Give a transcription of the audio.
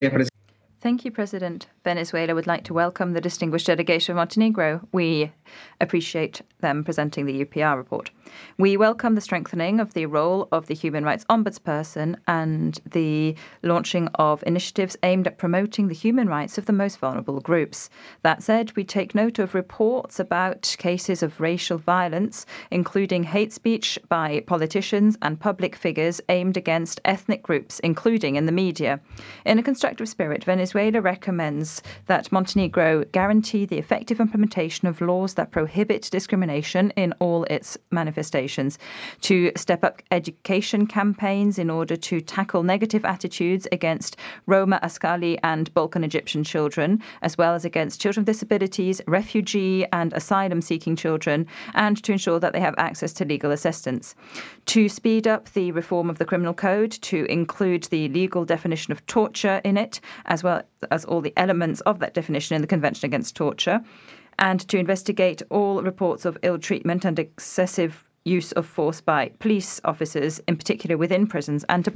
Thank you, President. Venezuela would like to welcome the distinguished delegation of Montenegro. We appreciate them presenting the UPR report. We welcome the strengthening of the role of the Human Rights Ombudsperson and the launching of initiatives aimed at promoting the human rights of the most vulnerable groups. That said, we take note of reports about cases of racial violence, including hate speech by politicians and public figures aimed against ethnic groups, including in the media. In a constructive spirit, Venezuela recommends that Montenegro guarantee the effective implementation of laws that prohibit discrimination in all its manifestations, to step up education campaigns in order to tackle negative attitudes against Roma, Ascali and Balkan Egyptian children, as well as against children with disabilities, refugee and asylum-seeking children, and to ensure that they have access to legal assistance. To speed up the reform of the criminal code to include the legal definition of torture in it, as well as all the elements of that definition in the Convention Against Torture, and to investigate all reports of ill treatment and excessive use of force by police officers, in particular within prisons, and to